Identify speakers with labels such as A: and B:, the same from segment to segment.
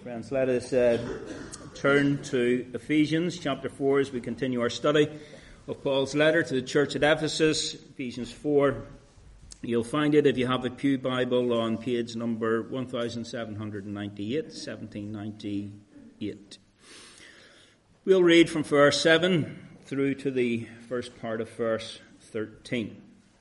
A: Friends, let us turn to Ephesians chapter 4 as we continue our study of Paul's letter to the church at Ephesus. Ephesians 4, you'll find it if you have a Pew Bible on page number 1798. We'll read from verse 7 through to the first part of verse 13.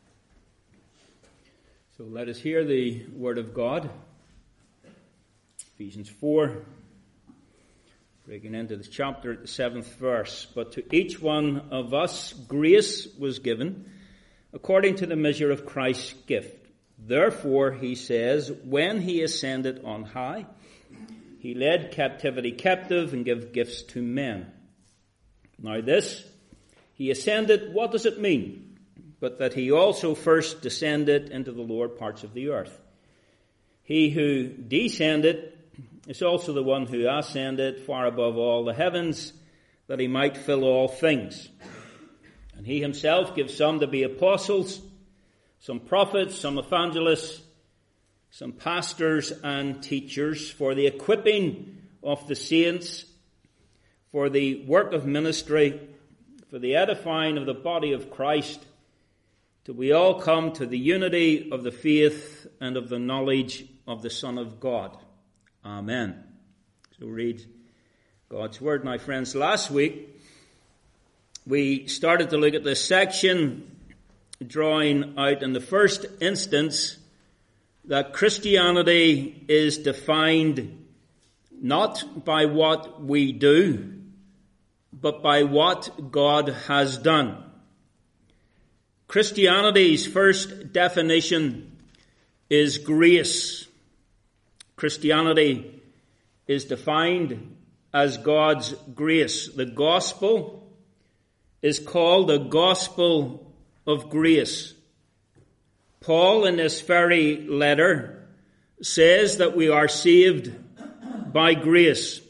A: So let us hear the word of God. Ephesians 4, breaking into this chapter at the 7th verse. But to each one of us grace was given according to the measure of Christ's gift. Therefore, he says, when he ascended on high, he led captivity captive and gave gifts to men. Now this, he ascended, what does it mean? But that he also first descended into the lower parts of the earth. He who descended is also the one who ascended far above all the heavens, that he might fill all things. And he himself gives some to be apostles, some prophets, some evangelists, some pastors and teachers, for the equipping of the saints, for the work of ministry, for the edifying of the body of Christ, till we all come to the unity of the faith and of the knowledge of the Son of God. Amen. So read God's word. Now, friends, last week we started to look at this section, drawing out in the first instance that Christianity is defined not by what we do, but by what God has done. Christianity's first definition is grace. Christianity is defined as God's grace. The gospel is called the gospel of grace. Paul, in this very letter, says that we are saved by grace.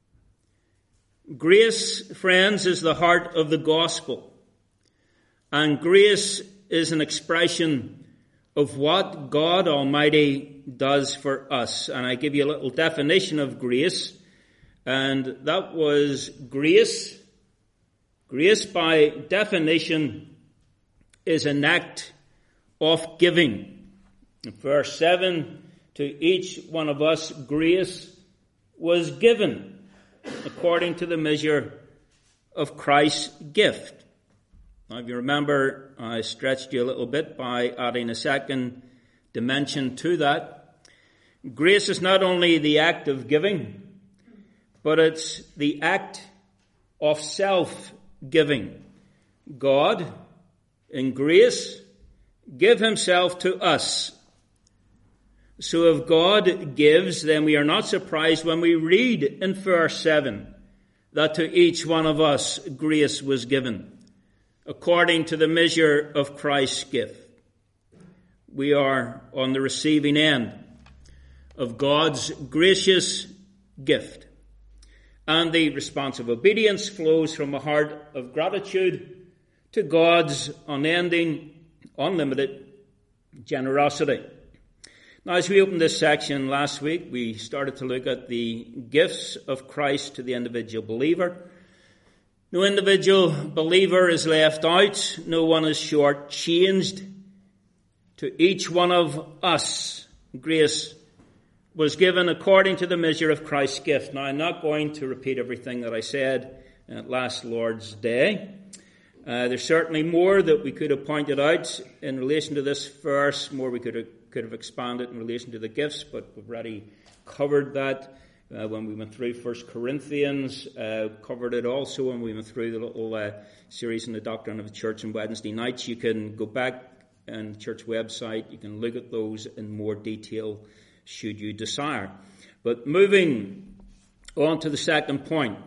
A: Grace, friends, is the heart of the gospel. And grace is an expression of what God Almighty does for us. And I give you a little definition of grace. And that was grace. Grace, by definition, is an act of giving. In verse 7, to each one of us grace was given according to the measure of Christ's gift. Now, if you remember, I stretched you a little bit by adding a second dimension to that. Grace is not only the act of giving, but it's the act of self-giving. God, in grace, give himself to us. So if God gives, then we are not surprised when we read in verse 7 that to each one of us grace was given according to the measure of Christ's gift. We are on the receiving end of God's gracious gift. And the response of obedience flows from a heart of gratitude to God's unending, unlimited generosity. Now, as we opened this section last week, we started to look at the gifts of Christ to the individual believer. No individual believer is left out. No one is shortchanged. To each one of us, grace was given according to the measure of Christ's gift. Now, I'm not going to repeat everything that I said at last Lord's Day. There's certainly more that we could have pointed out in relation to this verse, more we could have expanded in relation to the gifts, but we've already covered that. When we went through 1 Corinthians, covered it also when we went through the little series on the Doctrine of the Church on Wednesday nights. You can go back on the church website. You can look at those in more detail should you desire. But moving on to the second point.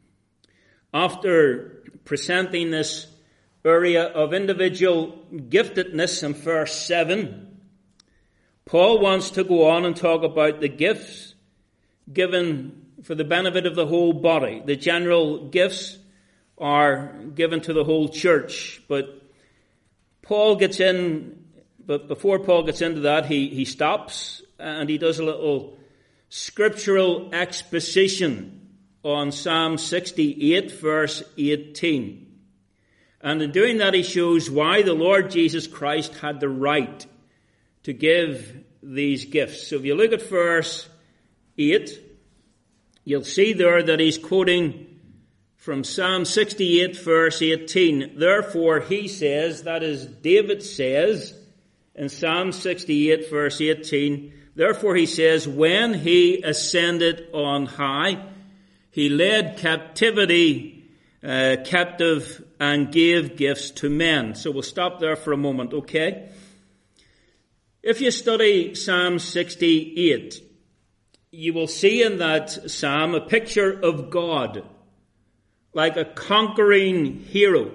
A: After presenting this area of individual giftedness in verse 7, Paul wants to go on and talk about the gifts given for the benefit of the whole body. The general gifts are given to the whole church, but before Paul gets into that, he stops and he does a little scriptural exposition on Psalm 68, verse 18. And in doing that, he shows why the Lord Jesus Christ had the right to give these gifts. So if you look at verse 8, you'll see there that he's quoting from Psalm 68, verse 18. Therefore, he says, that is, David says in Psalm 68, verse 18, therefore he says, when he ascended on high, he led captivity captive and gave gifts to men. So we'll stop there for a moment, okay? If you study Psalm 68, you will see in that psalm a picture of God, like a conquering hero.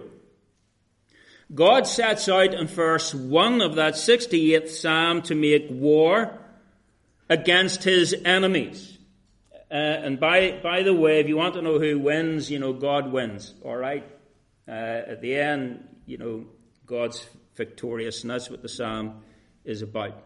A: God sets out in verse 1 of that 68th psalm to make war against his enemies. And by the way, if you want to know who wins, God wins, all right? At the end, God's victorious, and that's what the psalm is about.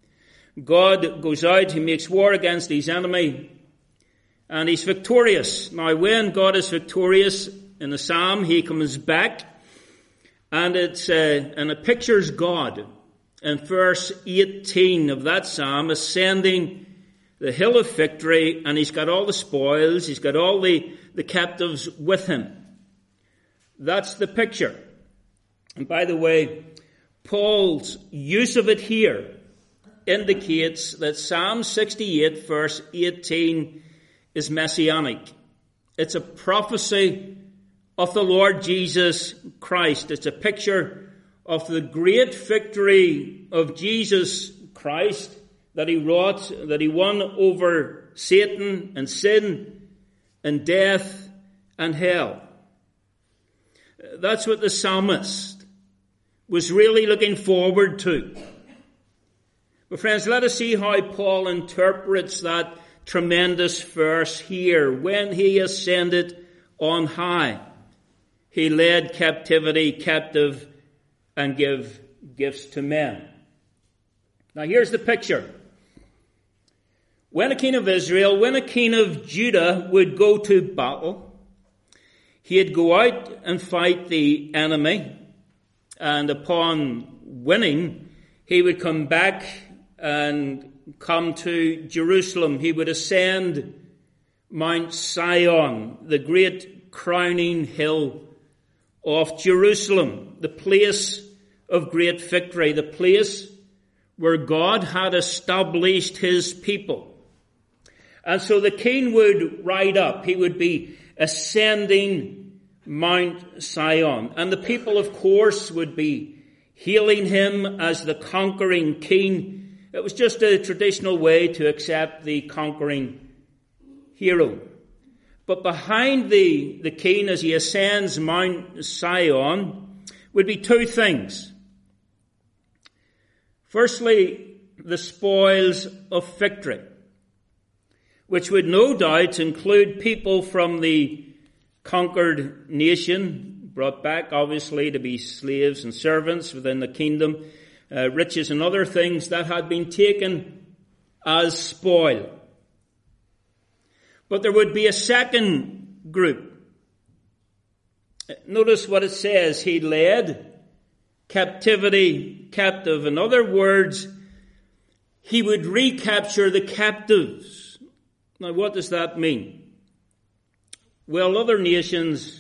A: God goes out, he makes war against his enemy, and he's victorious. Now, when God is victorious in the psalm, he comes back, and it pictures God in verse 18 of that psalm ascending the hill of victory, and he's got all the spoils, he's got all the captives with him. That's the picture. And by the way, Paul's use of it here indicates that Psalm 68, verse 18, is messianic. It's a prophecy of the Lord Jesus Christ. It's a picture of the great victory of Jesus Christ that he wrought, that he won over Satan and sin and death and hell. That's what the psalmist was really looking forward to. But friends, let us see how Paul interprets that tremendous verse here. When he ascended on high, he led captivity captive and gave gifts to men. Now here's the picture. When a king of Israel, when a king of Judah would go to battle, he'd go out and fight the enemy, and upon winning, he would come back and come to Jerusalem. He would ascend Mount Sion, the great crowning hill of Jerusalem, the place of great victory, the place where God had established his people. And so the king would ride up. He would be ascending Mount Sion. And the people, of course, would be hailing him as the conquering king. It was just a traditional way to accept the conquering hero. But behind the king as he ascends Mount Sion would be two things. Firstly, the spoils of victory, which would no doubt include people from the conquered nation, brought back obviously to be slaves and servants within the kingdom, riches and other things that had been taken as spoil. But there would be a second group. Notice what it says. He led captivity captive. In other words, he would recapture the captives. Now, what does that mean? Well, other nations,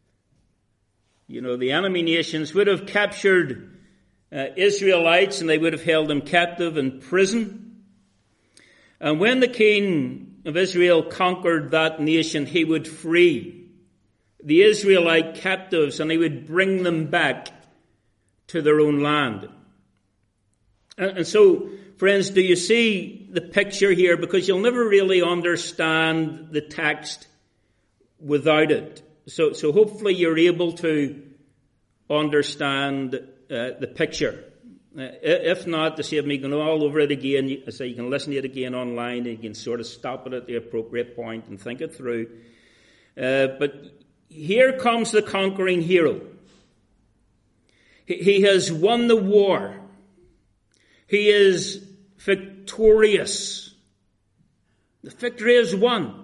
A: the enemy nations, would have captured Israelites, and they would have held them captive in prison. And when the king of Israel conquered that nation, he would free the Israelite captives, and he would bring them back to their own land. And so, friends, do you see the picture here? Because you'll never really understand the text without it. So hopefully you're able to understand the picture. If not, to save me going all over it again, you can listen to it again online, and you can sort of stop it at the appropriate point and think it through. But here comes the conquering hero. He has won the war. He is victorious. The victory is won.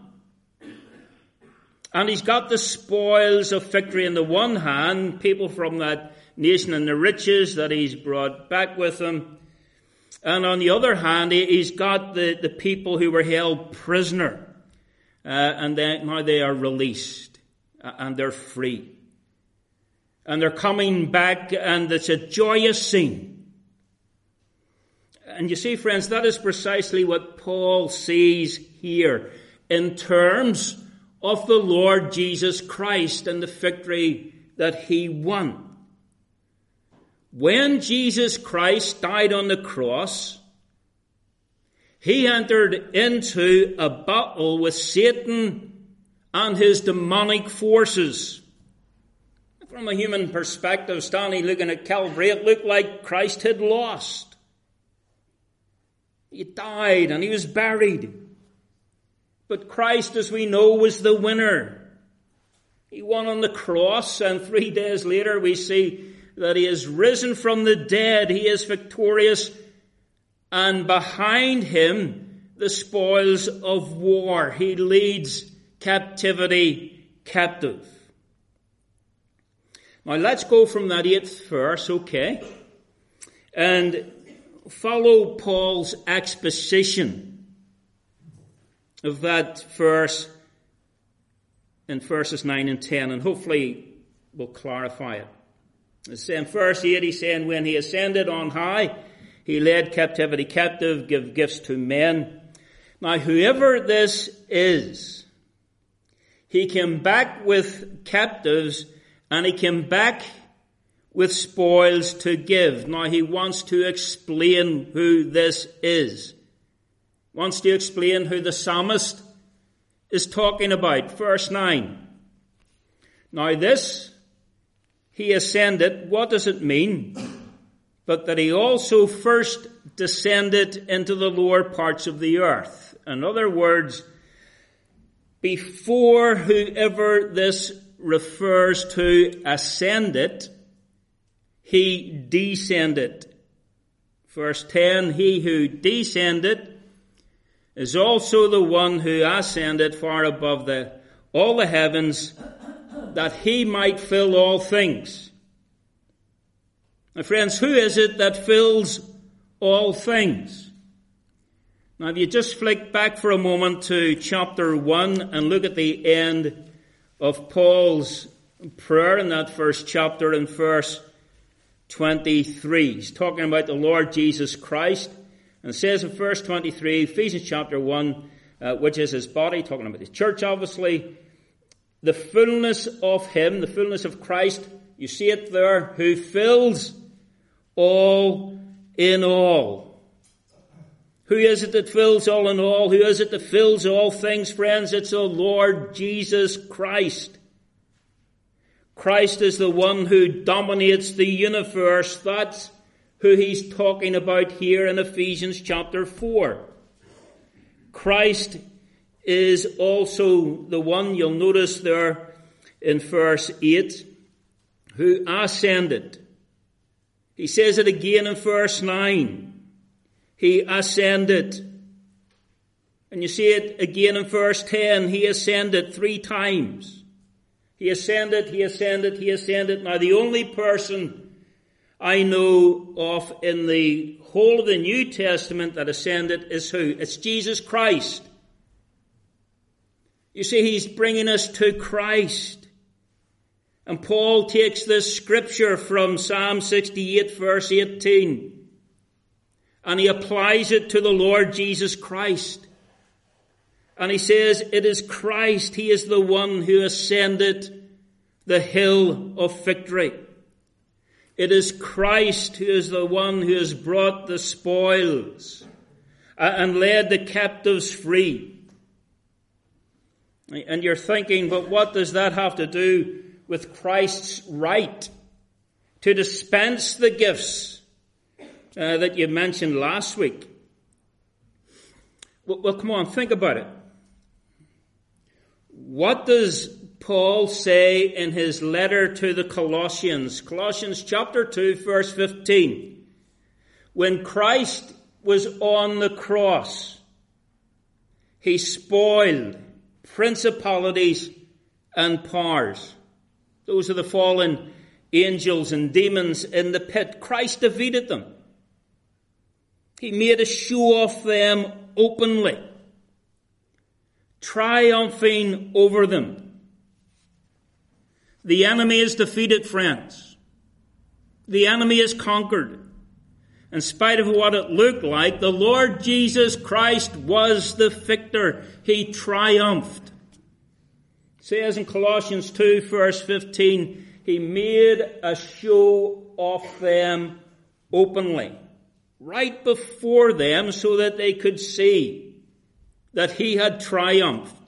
A: And he's got the spoils of victory in the one hand, people from that nation and the riches that he's brought back with him. And on the other hand, he's got the people who were held prisoner. And now they are released. And they're free. And they're coming back, and it's a joyous scene. And you see, friends, that is precisely what Paul sees here in terms of the Lord Jesus Christ and the victory that he won. When Jesus Christ died on the cross, he entered into a battle with Satan and his demonic forces. From a human perspective, standing looking at Calvary, it looked like Christ had lost. He died and he was buried. But Christ, as we know, was the winner. He won on the cross, and 3 days later we see that he is risen from the dead. He is victorious, and behind him the spoils of war. He leads captivity captive. Now let's go from that 8th verse, okay, and follow Paul's exposition of that verse in verses 9 and 10, and hopefully we'll clarify it. In verse 8, he's saying, when he ascended on high, he led captivity captive, give gifts to men. Now, whoever this is, he came back with captives, and he came back with spoils to give. Now, he wants to explain who this is. Wants to explain who the psalmist is talking about. Verse 9. Now this, he ascended, what does it mean? But that he also first descended into the lower parts of the earth. In other words, before whoever this refers to ascended, he descended. Verse 10, he who descended is also the one who ascended far above all the heavens, that he might fill all things. My friends, who is it that fills all things? Now, if you just flick back for a moment to chapter 1 and look at the end of Paul's prayer in that first chapter in verse 23. He's talking about the Lord Jesus Christ. And it says in verse 23, Ephesians chapter 1, which is his body, talking about his church obviously, the fullness of him, the fullness of Christ, you see it there, who fills all in all. Who is it that fills all in all? Who is it that fills all things, friends? It's the Lord Jesus Christ. Christ is the one who dominates the universe. That's who he's talking about here in Ephesians chapter 4. Christ is also the one, you'll notice there in verse 8, who ascended. He says it again in verse 9. He ascended. And you see it again in verse 10. He ascended 3 times. He ascended, he ascended, he ascended. Now the only person I know of in the whole of the New Testament that ascended is who? It's Jesus Christ. You see, he's bringing us to Christ. And Paul takes this scripture from Psalm 68 verse 18 and he applies it to the Lord Jesus Christ. And he says, it is Christ, he is the one who ascended the hill of victory. It is Christ who is the one who has brought the spoils and led the captives free. And you're thinking, but what does that have to do with Christ's right to dispense the gifts that you mentioned last week? Well, come on, think about it. What does Paul say in his letter to the Colossians? Colossians chapter 2, verse 15. When Christ was on the cross, He spoiled principalities and powers. Those are the fallen angels and demons in the pit. Christ defeated them. He made a show of them openly, triumphing over them. The enemy is defeated, friends. The enemy is conquered. In spite of what it looked like, the Lord Jesus Christ was the victor. He triumphed. It says in Colossians 2, verse 15, he made a show of them openly, right before them, so that they could see that he had triumphed.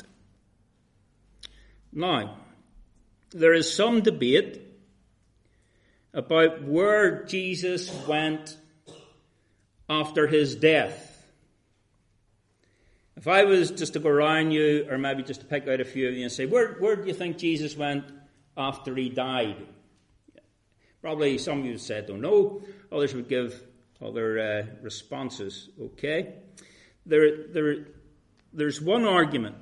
A: Now, there is some debate about where Jesus went after his death. If I was just to go around you, or maybe just to pick out a few of you and say, where do you think Jesus went after he died? Probably some of you said, don't know. Others would give other responses. Okay? There's one argument.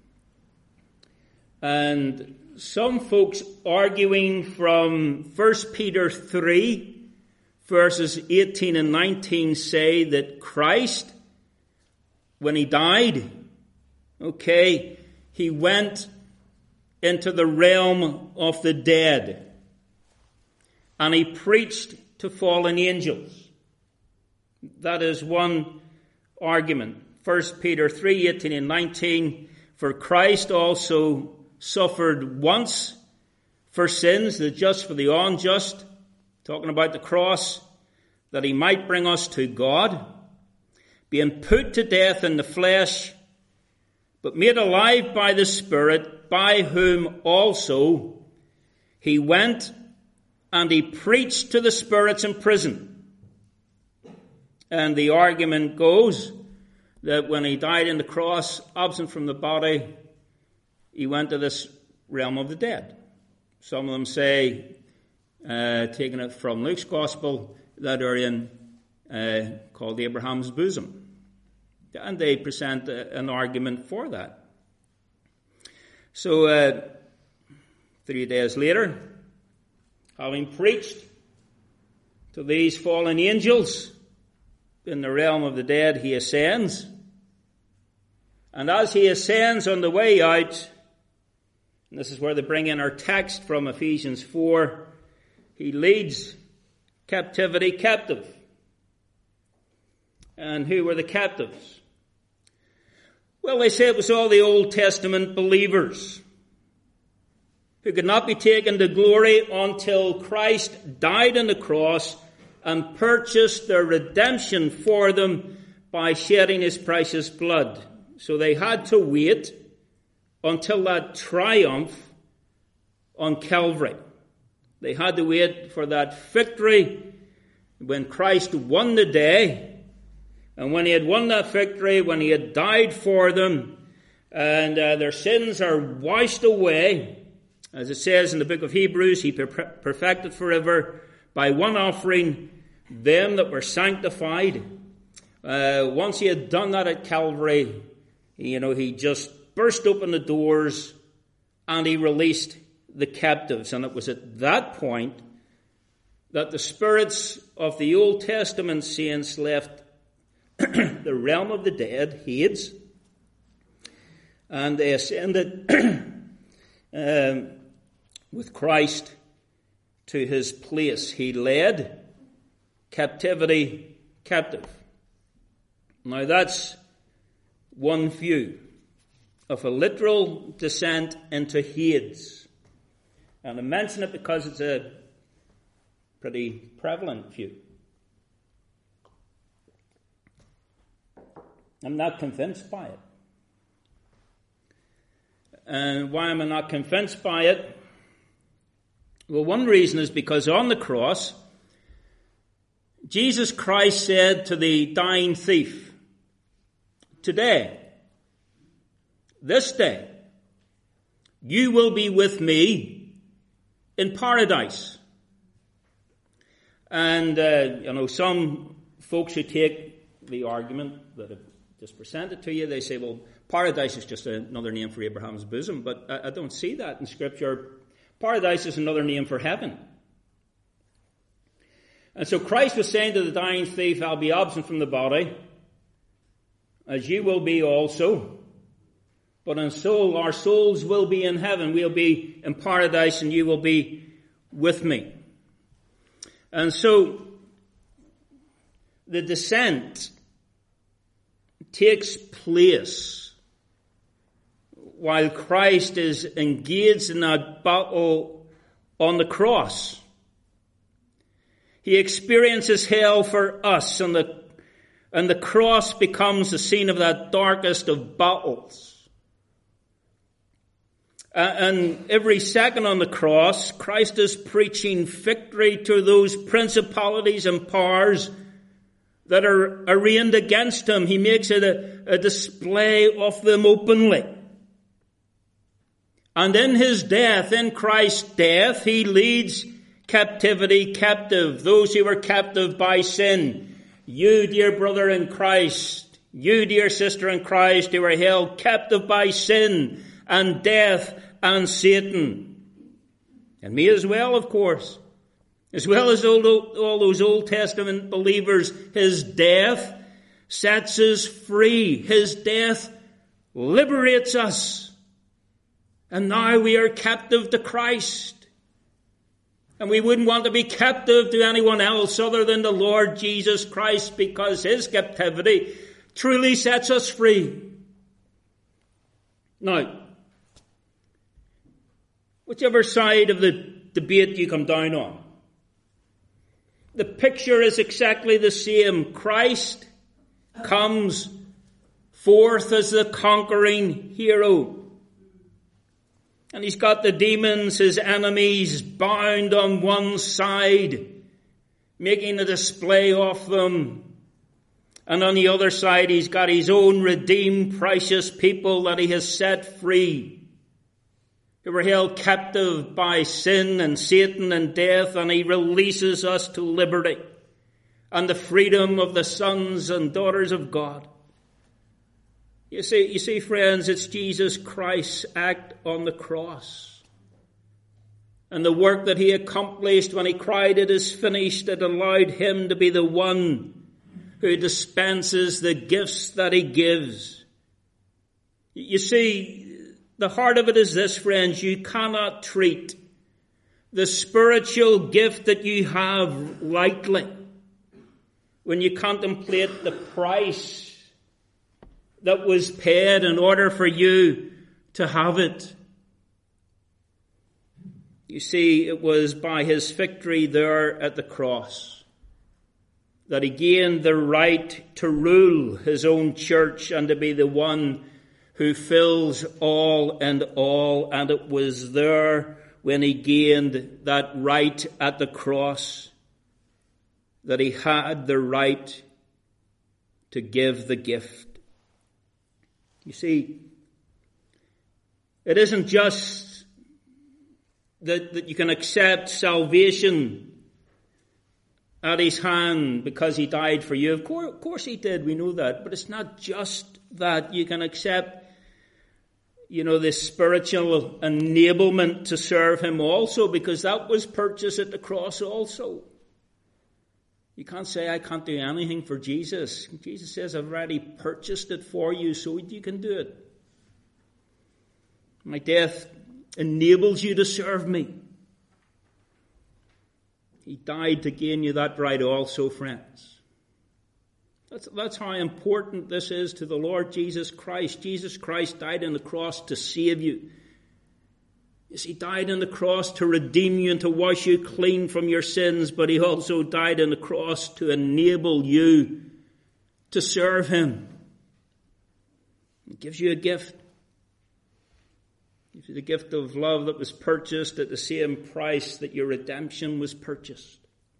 A: And some folks arguing from 1 Peter 3, verses 18 and 19 say that Christ, when he died, okay, he went into the realm of the dead and he preached to fallen angels. That is one argument. 1 Peter 3, 18 and 19, for Christ also suffered once for sins, the just for the unjust, talking about the cross, that he might bring us to God, being put to death in the flesh, but made alive by the Spirit, by whom also he went and he preached to the spirits in prison. And the argument goes that when he died on the cross, absent from the body, he went to this realm of the dead. Some of them say, taking it from Luke's Gospel, that area called Abraham's bosom. And they present an argument for that. So 3 days later, having preached to these fallen angels in the realm of the dead, he ascends. And as he ascends on the way out, and this is where they bring in our text from Ephesians 4, he leads captivity captive. And who were the captives? Well, they say it was all the Old Testament believers who could not be taken to glory until Christ died on the cross and purchased their redemption for them by shedding his precious blood. So they had to wait until that triumph on Calvary. They had to wait for that victory when Christ won the day. And when he had won that victory, when he had died for them, and their sins are washed away, as it says in the book of Hebrews, he perfected forever by one offering them that were sanctified. Once he had done that at Calvary, he just burst open the doors and he released the captives. And it was at that point that the spirits of the Old Testament saints left the realm of the dead, Hades, and they ascended with Christ to his place. He led captivity captive. Now that's one view of a literal descent into Hades. And I mention it because it's a pretty prevalent view. I'm not convinced by it. And why am I not convinced by it? Well, one reason is because on the cross, Jesus Christ said to the dying thief, today, this day, you will be with me in paradise. And, some folks who take the argument that just present it to you. They say, well, paradise is just another name for Abraham's bosom, but I don't see that in Scripture. Paradise is another name for heaven. And so Christ was saying to the dying thief, I'll be absent from the body, as you will be also. But in soul, our souls will be in heaven. We'll be in paradise and you will be with me. And so the descent takes place while Christ is engaged in that battle on the cross. He experiences hell for us, and the cross becomes the scene of that darkest of battles. And every second on the cross, Christ is preaching victory to those principalities and powers that are arraigned against him. He makes it a display of them openly. And in his death, in Christ's death, he leads captivity captive. Those who were captive by sin. You, dear brother in Christ, you, dear sister in Christ, who were held captive by sin and death and Satan. And me as well, of course. As well as all those Old Testament believers, his death sets us free. His death liberates us. And now we are captive to Christ. And we wouldn't want to be captive to anyone else other than the Lord Jesus Christ, because his captivity truly sets us free. Now, whichever side of the debate you come down on, the picture is exactly the same. Christ comes forth as the conquering hero. And he's got the demons, his enemies, bound on one side, making a display of them. And on the other side, he's got his own redeemed, precious people that he has set free, who were held captive by sin and Satan and death, and he releases us to liberty and the freedom of the sons and daughters of God. You see, friends, it's Jesus Christ's act on the cross. And the work that he accomplished when he cried, it is finished, it allowed him to be the one who dispenses the gifts that he gives. You see, the heart of it is this, friends: you cannot treat the spiritual gift that you have lightly when you contemplate the price that was paid in order for you to have it. You see, it was by his victory there at the cross that he gained the right to rule his own church and to be the one who fills all and all. And it was there, when he gained that right at the cross, that he had the right to give the gift. You see, it isn't just that you can accept salvation at his hand because he died for you. Of course he did, we know that. But it's not just that. You can accept, this spiritual enablement to serve him also, because that was purchased at the cross also. You can't say, I can't do anything for Jesus. Jesus says, I've already purchased it for you, so you can do it. My death enables you to serve me. He died to gain you that right also, friends. That's how important this is to the Lord Jesus Christ. Jesus Christ died on the cross to save you. Yes, he died on the cross to redeem you and to wash you clean from your sins, but he also died on the cross to enable you to serve him. He gives you a gift. He gives you the gift of love that was purchased at the same price that your redemption was purchased.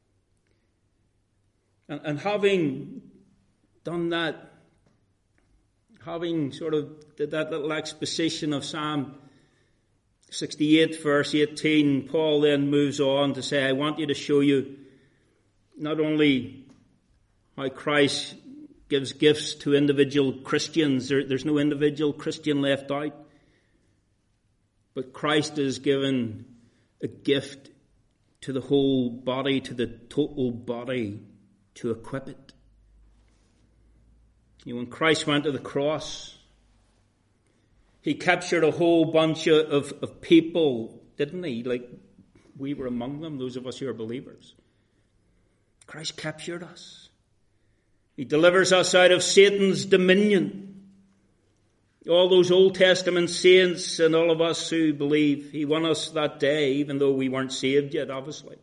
A: And having done that, having sort of did that little exposition of Psalm 68 verse 18, Paul then moves on to say, I want you to show you not only how Christ gives gifts to individual Christians. There's no individual Christian left out. But Christ has given a gift to the whole body, to the total body, to equip it. When Christ went to the cross, he captured a whole bunch of people, didn't he? Like we were among them, those of us who are believers. Christ captured us. He delivers us out of Satan's dominion. All those Old Testament saints and all of us who believe, he won us that day, even though we weren't saved yet, obviously.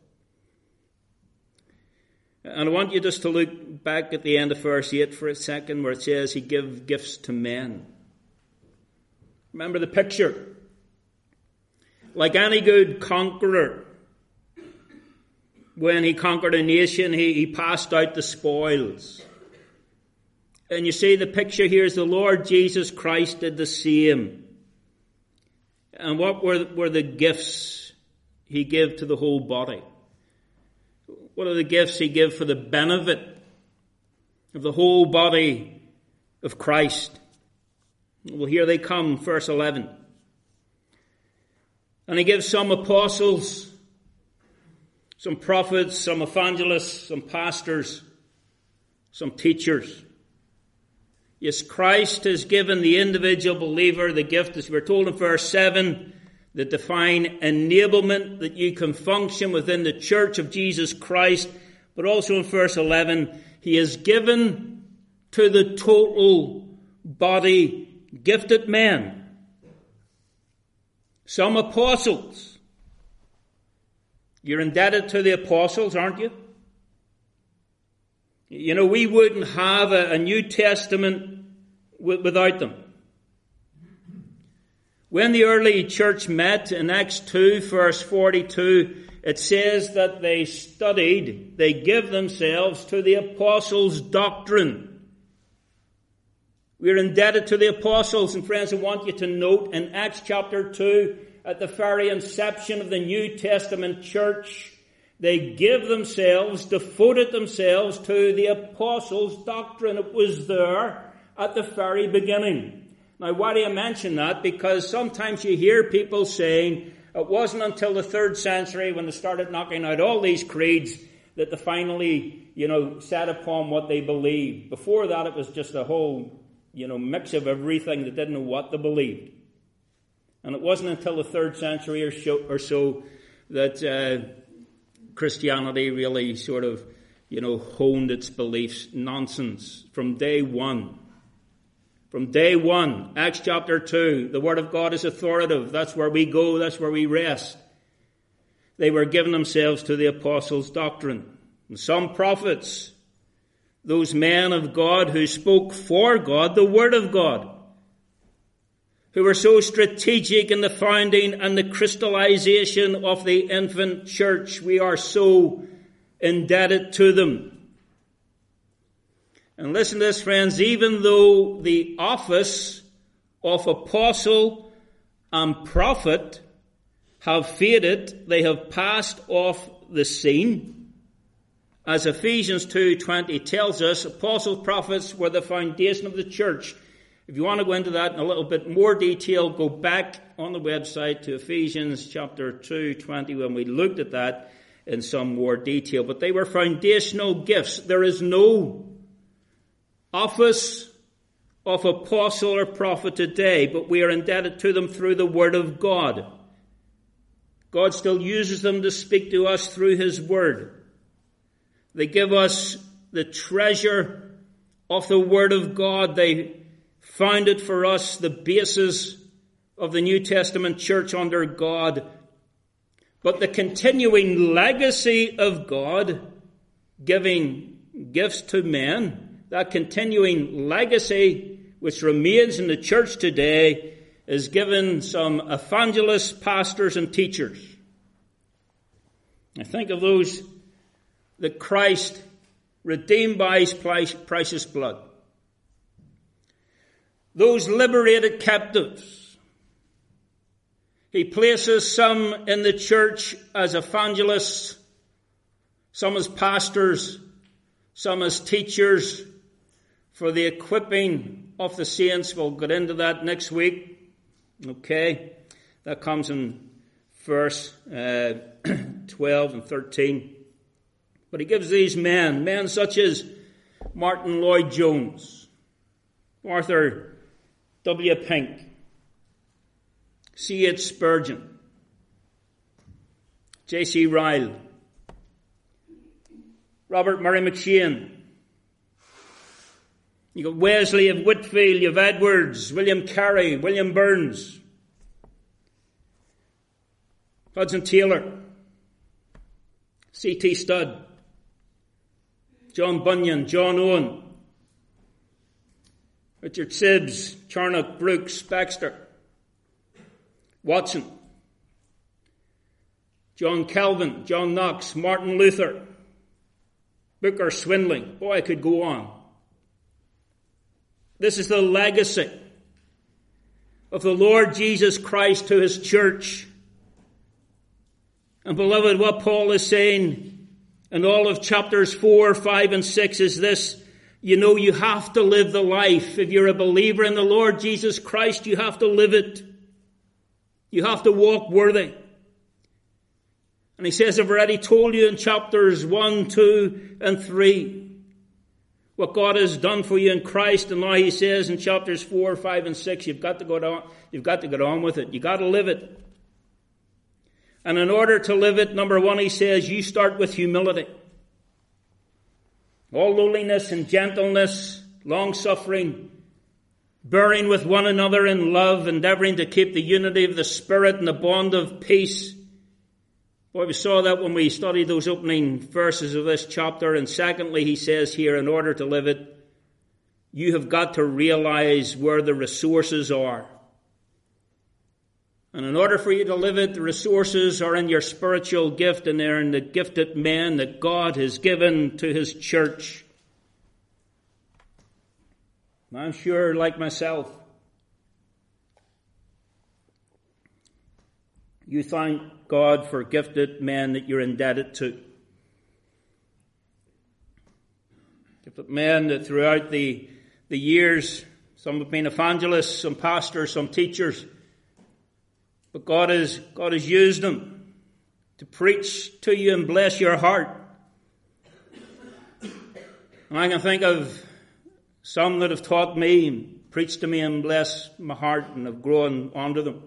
A: And I want you just to look back at the end of verse 8 for a second, where it says he gave gifts to men. Remember the picture. Like any good conqueror, when he conquered a nation, he passed out the spoils. And you see the picture here is the Lord Jesus Christ did the same. And what were the gifts he gave to the whole body? What are the gifts he gave for the benefit of the whole body of Christ? Well, here they come, verse 11. And he gives some apostles, some prophets, some evangelists, some pastors, some teachers. Yes, Christ has given the individual believer the gift, as we're told in verse 7, the divine enablement that you can function within the church of Jesus Christ. But also in verse 11, he has given to the total body gifted men. Some apostles. You're indebted to the apostles, aren't you? You know, we wouldn't have a New Testament without them. When the early church met in Acts 2, verse 42, it says that they studied, they give themselves to the apostles' doctrine. We're indebted to the apostles, and friends, I want you to note in Acts chapter 2, at the very inception of the New Testament church, they give themselves, devoted themselves to the apostles' doctrine. It was there at the very beginning. Now, why do I mention that? Because sometimes you hear people saying it wasn't until the 3rd century when they started knocking out all these creeds that they finally, set upon what they believed. Before that, it was just a whole, mix of everything. They didn't know what they believed. And it wasn't until the 3rd century or so that Christianity really sort of, honed its beliefs. Nonsense. From day one. From day one, Acts chapter 2, the Word of God is authoritative. That's where we go. That's where we rest. They were giving themselves to the apostles' doctrine. And some prophets, those men of God who spoke for God, the Word of God, who were so strategic in the founding and the crystallization of the infant church. We are so indebted to them. And listen to this, friends, even though the office of apostle and prophet have faded, they have passed off the scene. As Ephesians 2:20 tells us, apostles, prophets were the foundation of the church. If you want to go into that in a little bit more detail, go back on the website to Ephesians chapter 2:20 when we looked at that in some more detail. But they were foundational gifts. There is no office of apostle or prophet today, but we are indebted to them through the Word of God. God still uses them to speak to us through His Word. They give us the treasure of the Word of God. They founded for us the basis of the New Testament church under God. But the continuing legacy of God giving gifts to men, that continuing legacy which remains in the church today, is given some evangelists, pastors, and teachers. I think of those that Christ redeemed by His precious blood. Those liberated captives. He places some in the church as evangelists, some as pastors, some as teachers, for the equipping of the saints. We'll get into that next week. Okay, that comes in verse 12 and 13. But he gives these men such as Martin Lloyd-Jones, Arthur W. Pink, C. H. Spurgeon, J.C. Ryle, Robert Murray McCheyne. You got Wesley of Whitfield, you have Edwards, William Carey, William Burns, Hudson Taylor, C.T. Studd, John Bunyan, John Owen, Richard Sibbs, Charnock, Brooks, Baxter, Watson, John Calvin, John Knox, Martin Luther, Booker, Swinley. Boy, I could go on. This is the legacy of the Lord Jesus Christ to his church. And beloved, what Paul is saying in all of chapters 4, 5, and 6 is this. You know, you have to live the life. If you're a believer in the Lord Jesus Christ, you have to live it. You have to walk worthy. And he says, I've already told you in chapters 1, 2, and 3 what God has done for you in Christ. And now he says in chapters 4, 5, and 6, you've got to get on with it. You've got to live it. And in order to live it, number one, he says, you start with humility. All lowliness and gentleness, long-suffering, bearing with one another in love, endeavoring to keep the unity of the Spirit and the bond of peace. Boy, we saw that when we studied those opening verses of this chapter. And secondly, he says here, in order to live it, you have got to realize where the resources are. And in order for you to live it, the resources are in your spiritual gift, and they're in the gifted men that God has given to his church. And I'm sure, like myself, you thank God for gifted men that you're indebted to. Gifted men that throughout the years, some have been evangelists, some pastors, some teachers, but God has used them to preach to you and bless your heart. And I can think of some that have taught me and preached to me and blessed my heart and have grown onto them.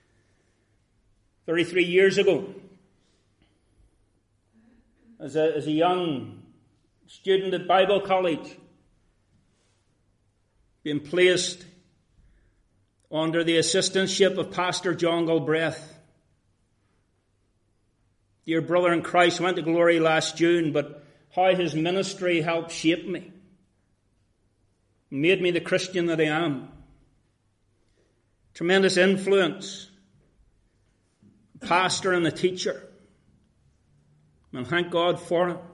A: 33 years ago, as a young student at Bible College, being placed under the assistantship of Pastor John Galbraith. Dear brother in Christ, went to glory last June, but how his ministry helped shape me, made me the Christian that I am. Tremendous influence. Pastor and a teacher. And thank God for him.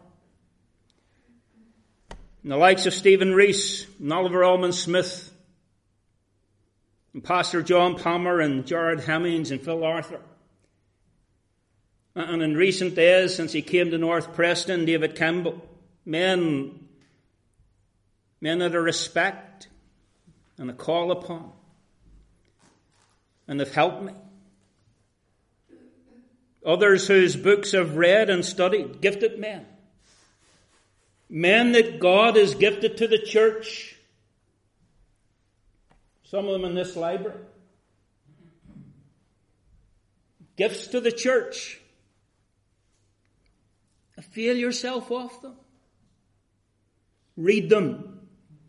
A: And the likes of Stephen Rees and Oliver Allman Smith, and Pastor John Palmer and Jared Hemmings and Phil Arthur. And in recent days, since he came to North Preston, David Campbell. Men that I respect and I call upon and have helped me. Others whose books I've read and studied, gifted men. Men that God has gifted to the church. Some of them in this library. Gifts to the church. Avail yourself of them. Read them.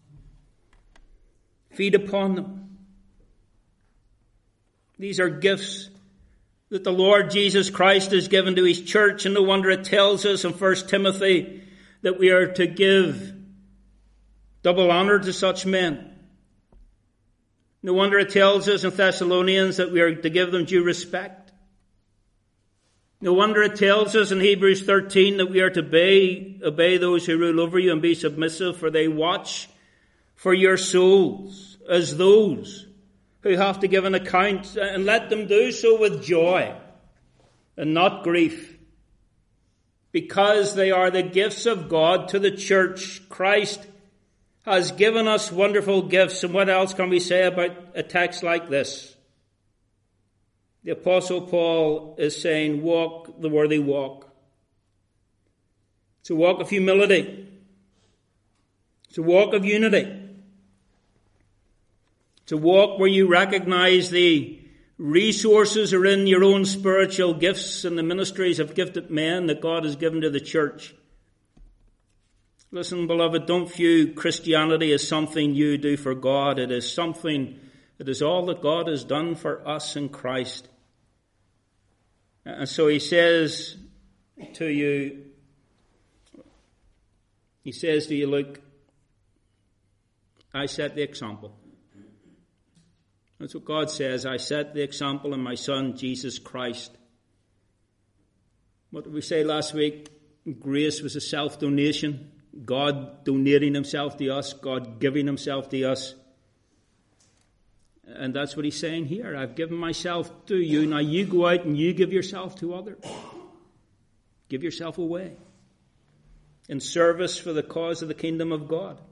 A: Feed upon them. These are gifts that the Lord Jesus Christ has given to his church, and no wonder it tells us in 1 Timothy that we are to give double honor to such men. No wonder it tells us in Thessalonians that we are to give them due respect. No wonder it tells us in Hebrews 13 that we are to obey those who rule over you and be submissive, for they watch for your souls as those who have to give an account, and let them do so with joy and not grief, because they are the gifts of God to the church. Christ has given us wonderful gifts. And what else can we say about a text like this? The Apostle Paul is saying, walk the worthy walk. It's a walk of humility. It's a walk of unity. It's a walk where you recognize the resources are in your own spiritual gifts and the ministries of gifted men that God has given to the church. Listen, beloved, don't view Christianity as something you do for God. It is all that God has done for us in Christ. And so he says to you, look, I set the example. That's what God says. I set the example in my Son, Jesus Christ. What did we say last week? Grace was a self-donation. God donating himself to us. God giving himself to us. And that's what he's saying here. I've given myself to you. Now you go out and you give yourself to others. Give yourself away. In service for the cause of the kingdom of God.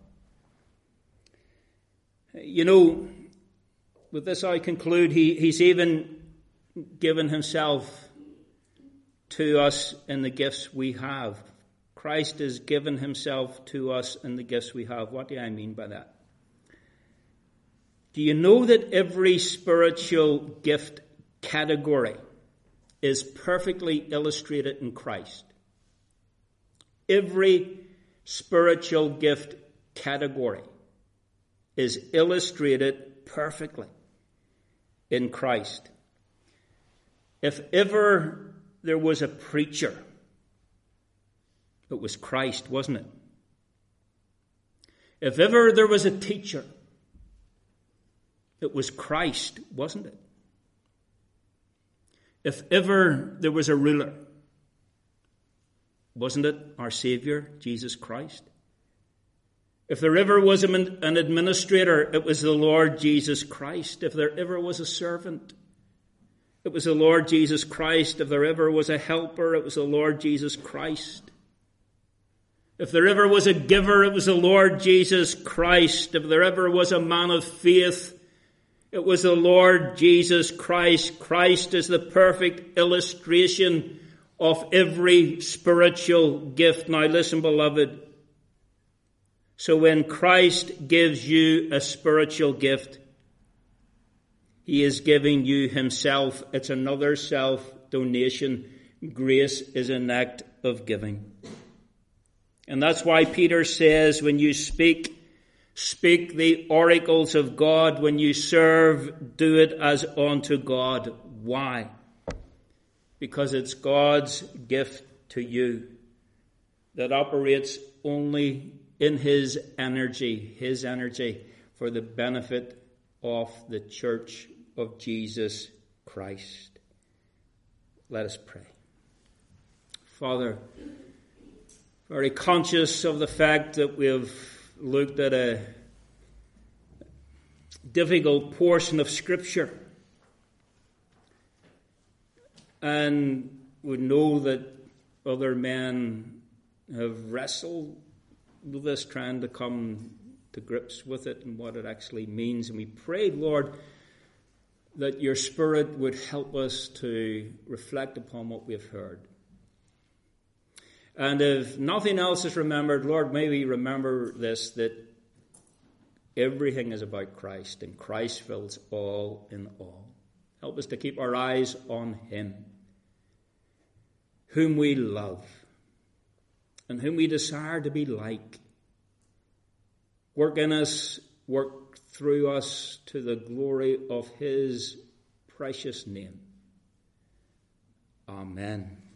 A: You know, with this I conclude, he's even given himself to us in the gifts we have. Christ has given himself to us in the gifts we have. What do I mean by that? Do you know that every spiritual gift category is perfectly illustrated in Christ? Every spiritual gift category is illustrated perfectly in Christ. If ever there was a preacher, it was Christ, wasn't it? If ever there was a teacher, it was Christ, wasn't it? If ever there was a ruler, wasn't it our Savior, Jesus Christ? If there ever was an administrator, it was the Lord Jesus Christ. If there ever was a servant, it was the Lord Jesus Christ. If there ever was a helper, it was the Lord Jesus Christ. If there ever was a giver, it was the Lord Jesus Christ. If there ever was a man of faith, it was the Lord Jesus Christ. Christ is the perfect illustration of every spiritual gift. Now listen, beloved. So when Christ gives you a spiritual gift, he is giving you himself. It's another self-donation. Grace is an act of giving. And that's why Peter says, when you speak the oracles of God. When you serve, do it as unto God. Why? Because it's God's gift to you that operates only in his energy for the benefit of the church of Jesus Christ. Let us pray. Father, very conscious of the fact that we have looked at a difficult portion of Scripture, and we know that other men have wrestled with this, trying to come to grips with it and what it actually means. And we prayed, Lord, that your Spirit would help us to reflect upon what we have heard. And if nothing else is remembered, Lord, may we remember this, that everything is about Christ, and Christ fills all in all. Help us to keep our eyes on him, whom we love, and whom we desire to be like. Work in us, work through us to the glory of his precious name. Amen.